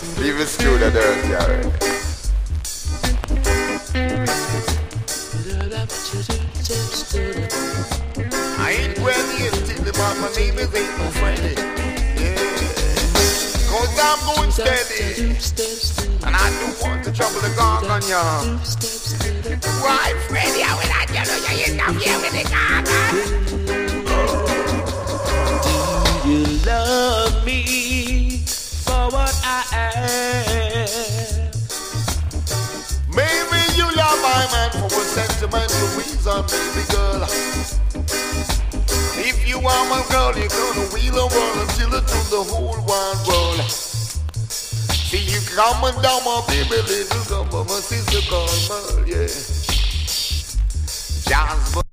Leave it through the dirt, Jared. I ain't ready until but my name is ain't no friendly. Yeah. Cause I'm going steady. And I don't want to trouble the gargon, y'all. Why, Freddy, I will not tell you you interfere with the gargon. Do you love me for what I am? Maybe you love my man for a sentimental reason, baby girl. If you are my girl, you're gonna wheel and run until it to the whole wide world. See you coming down, my baby, little girl, my sister called Merle, yeah. Jazz.